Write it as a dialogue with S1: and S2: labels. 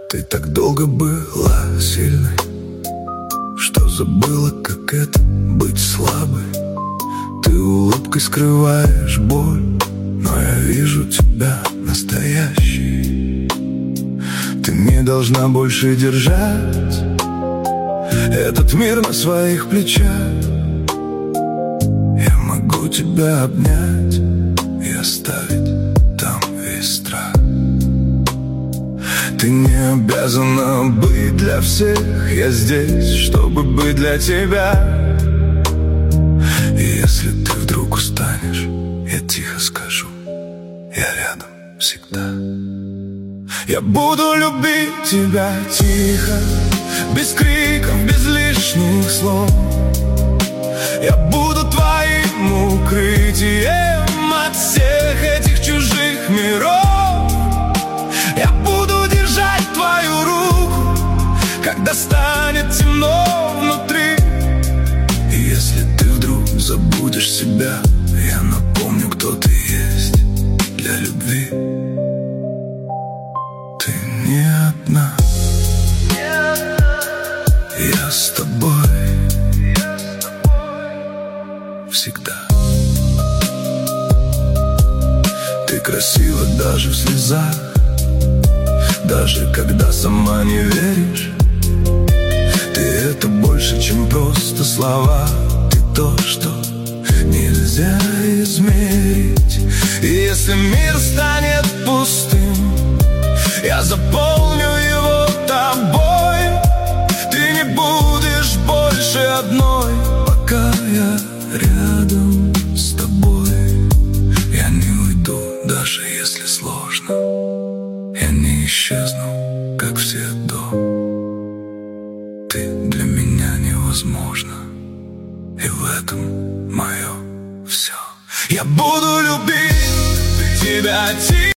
S1: Ты так долго была сильной, что забыла, как это быть слабой. Ты улыбкой скрываешь боль, но я вижу тебя настоящей. Ты не должна больше держать этот мир на своих плечах. Я могу тебя обнять и оставить там весь страх. Ты не обязана быть для всех, я здесь, чтобы быть для тебя. И если ты вдруг устанешь, я тихо скажу: я рядом всегда. Я буду любить тебя тихо, без криков, без лишних слов. Я буду твоим укрытием от всех этих чужих миров. Я буду держать твою руку, когда станет темно внутри. И если ты вдруг забудешь себя, я напомню, кто ты есть для любви. Ты не одна, я с тобой всегда. Ты красива даже в слезах, даже когда сама не веришь. Ты это больше, чем просто слова. Ты то, что нельзя измерить. И если мир станет пустым, я заполню его тобой. Ты не будешь больше одной, пока я рядом с тобой. Я не уйду, даже если сложно. Я не исчезну, как все до. Ты для меня невозможна, и в этом мое все. Я буду любить тебя тихо.